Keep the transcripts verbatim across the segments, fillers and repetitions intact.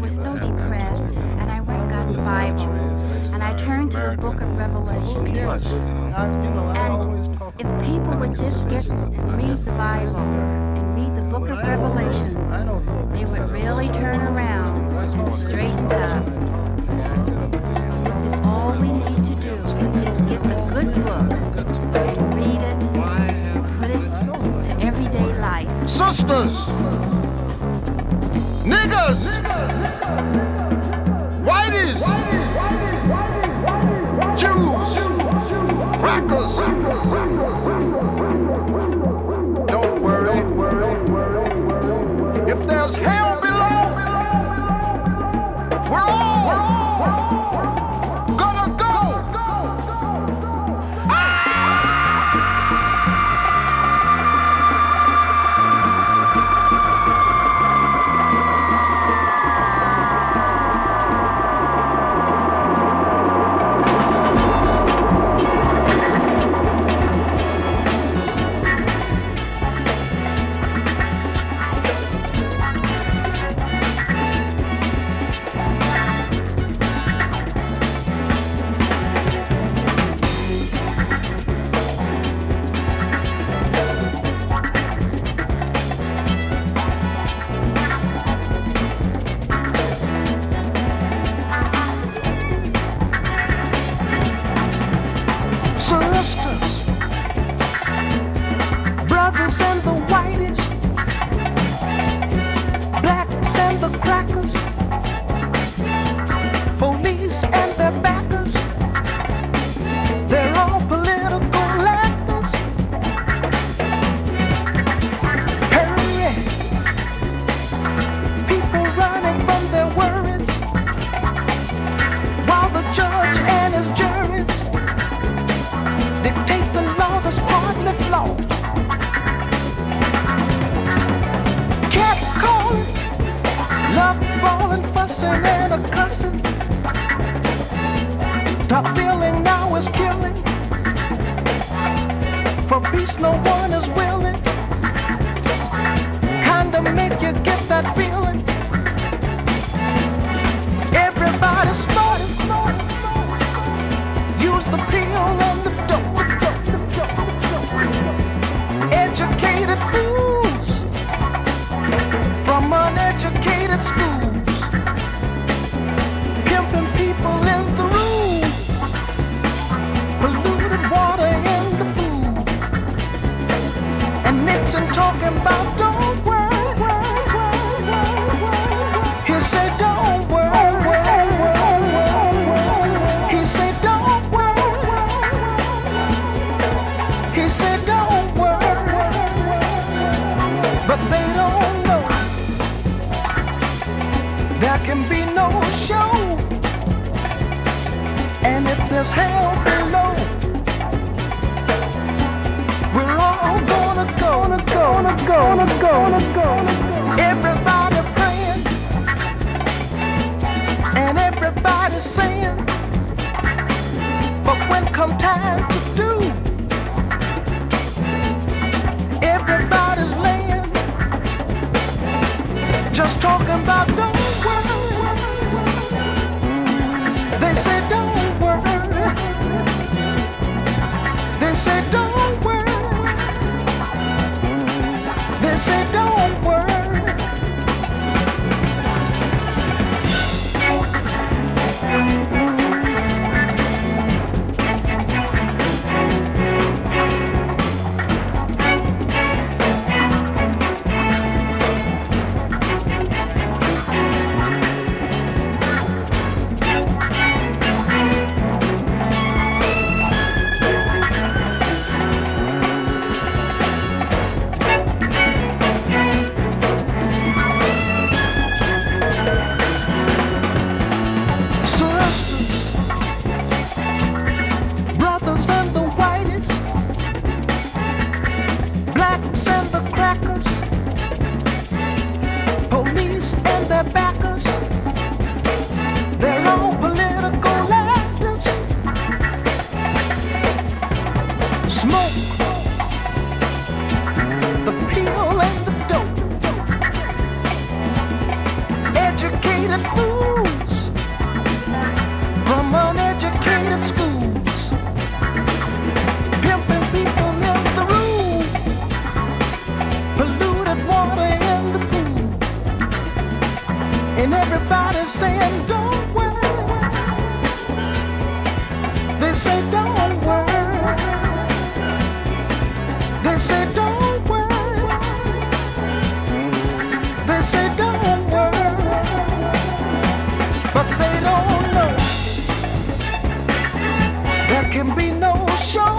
was so depressed, and I went and got the Bible, and I turned to the book of Revelation. And if people would just get and read the Bible and read the book of Revelations, they would really turn around and straighten up. This is all we need to do, is just get the good book and read it, put it to everyday life. Sisters, niggas, whiteys, Jews, crackers. Don't worry. If there's hell below, we're all gonna go. And everybody's saying, don't worry. They say, don't worry. They say, don't worry. They say, don't worry. But they don't know there can be no show.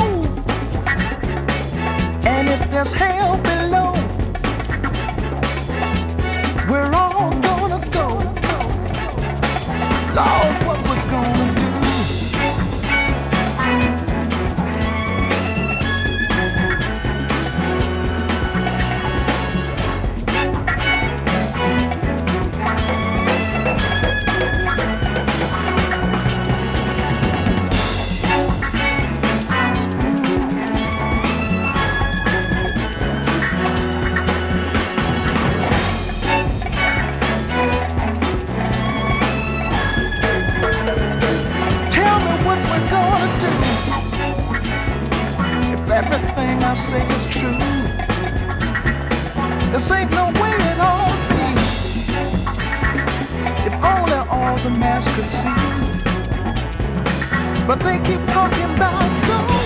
And if there's hell below, we're all gonna go. Lord, what we're gonna do? Everything I say is true. This ain't no way it all be. If only all the mass could see. But they keep talking about gold.